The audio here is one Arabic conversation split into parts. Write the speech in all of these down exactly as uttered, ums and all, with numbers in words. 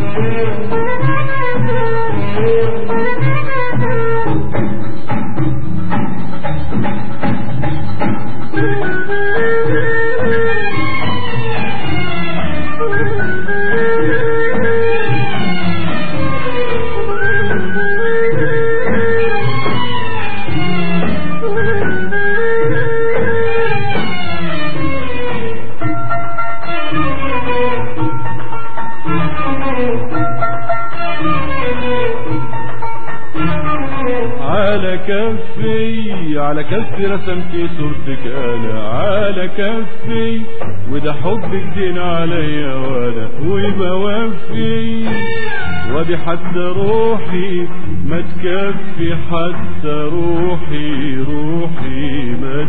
على كفي رسمت صورتك انا على كفي، وده حبك دين عليا وانا وبوفي، ودي حتى روحي ما تكفي، حتى روحي روحي ما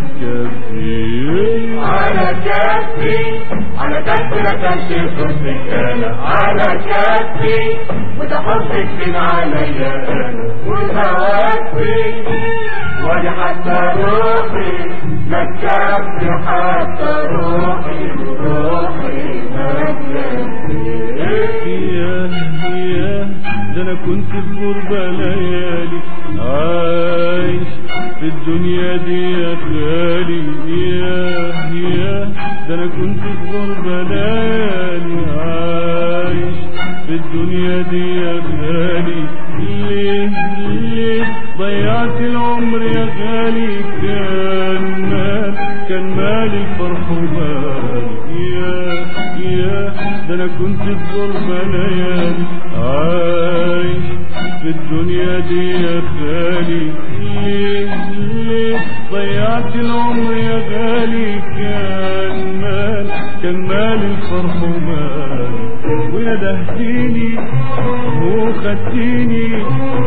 تكفي. على كفي على كفي رسمت صورتك انا على كفي، وده حبك دين عليا انا وبوفي، ودي حتى روحي ما تكفي، حتى روحي روحي ما تكفي. ياه ياه ده انا كنت في غربة ليالي عايش في الدنيا دي يا خالي، ياه ياه ده انا كنت في غربة ليالي عايش في الدنيا دي يا خالي. ليه ليه ضيعت العمر يا غالي، كان مال كان مال الفرح وبالي، يا يا ده انا كنت في غربة ليالي عايش في الدنيا دي يا خالي. ليه ليه ضيعت العمر يا غالي، كان مال كان مال الفرح وبالي، وندهتيني وخدتيني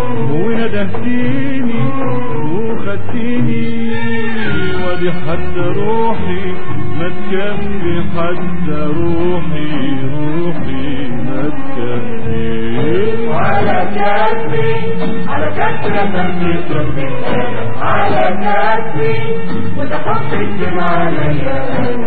وندهتيني وخدتيني، ودي حتى روحي ما تكفي، حتى روحي روحي ما تكفي. على كفي على كفي رسمت صورتك انا على كفي، وده حبك دين عليا انا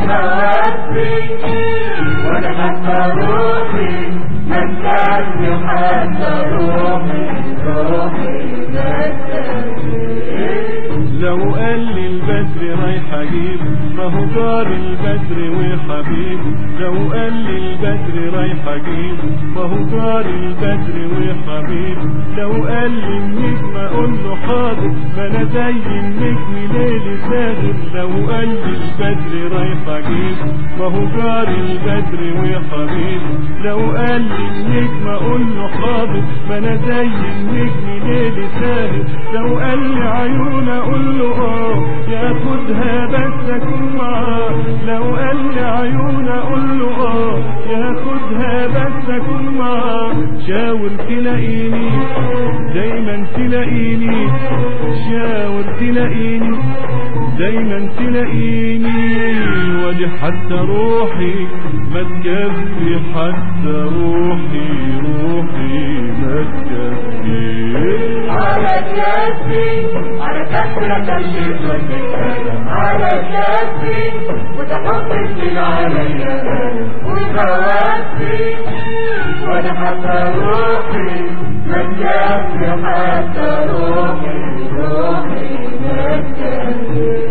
وبوفي، ودي حتى روحي ما تكفي، حتى روحي روحي ما تكفي. لو قال لي البدر رايح اجيبه، ما هو دار البدر وحبيبه، لو قال لي البدر رايح اجيبه، ما هو دار البدر وحبيبه، لو قال لي النجم اقول له حاضر، ما انا زي النجم ليل ساهر، لو قال لي البدر رايح اجيبه، ما هو دار البدر وحبيبه، لو قال لي النجم اقول له حاضر، ما انا زي النجم ليل ساهر، لو قال لي عيون اقول له اه ياخدها بس اكون معاه، لو قال لي عيون اقول له اه ياخدها بس اكون معاه. شاور تلاقيني دايما تلاقيني، شاور تلاقيني دايما تلاقيني، ودي حتى روحي ما تكفي، حتى روحي روحي ما تكفي. على كفي على كفي رسمت صورتك انا على كفي، وده حبك دين عليا انا وبوفي، ودي حتى روحي ما تكفي، حتى روحي روحي ما تكفي.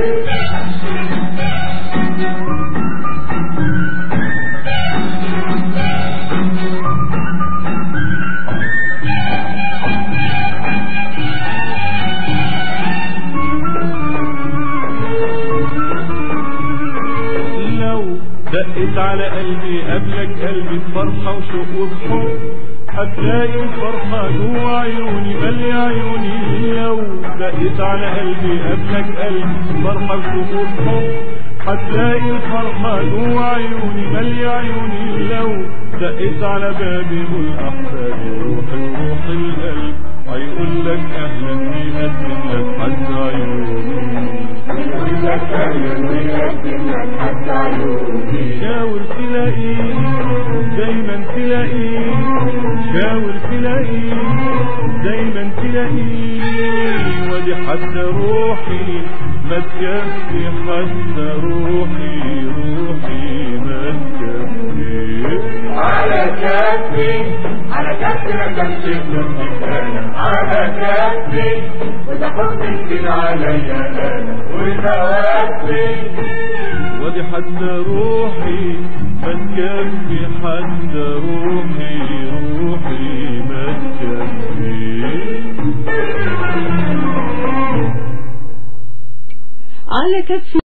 دقت على قلبي قبلك قلبي بفرحة وشوق وبحب، هتلاقي الفرحة جوا عيوني مالية عيوني. لو دقت على قلبي قبلك قلبي بفرحة وشوق وبحب، هتلاقي الفرحة جوا عيوني مالية عيوني. لو دقت على بابي قول أحبابي روحي وروح القلب، هيقول لك أهلا ويقدم لك حد عيوني، يقول لك أهلا ويقدم لك حد عيوني. شاور تلاقيني دايما تلاقيني، شاور تلاقيني دايما تلاقيني، ودي حتى روحي ما تكفي، حتى روحي روحي ما تكفي. على كفي على كفي رسمت بنوتك انا على كفي وده حبك كده عليا انا وتوفي ودي حتى روحي ما تكفي حتى روحي روحي ما تكفي على كفي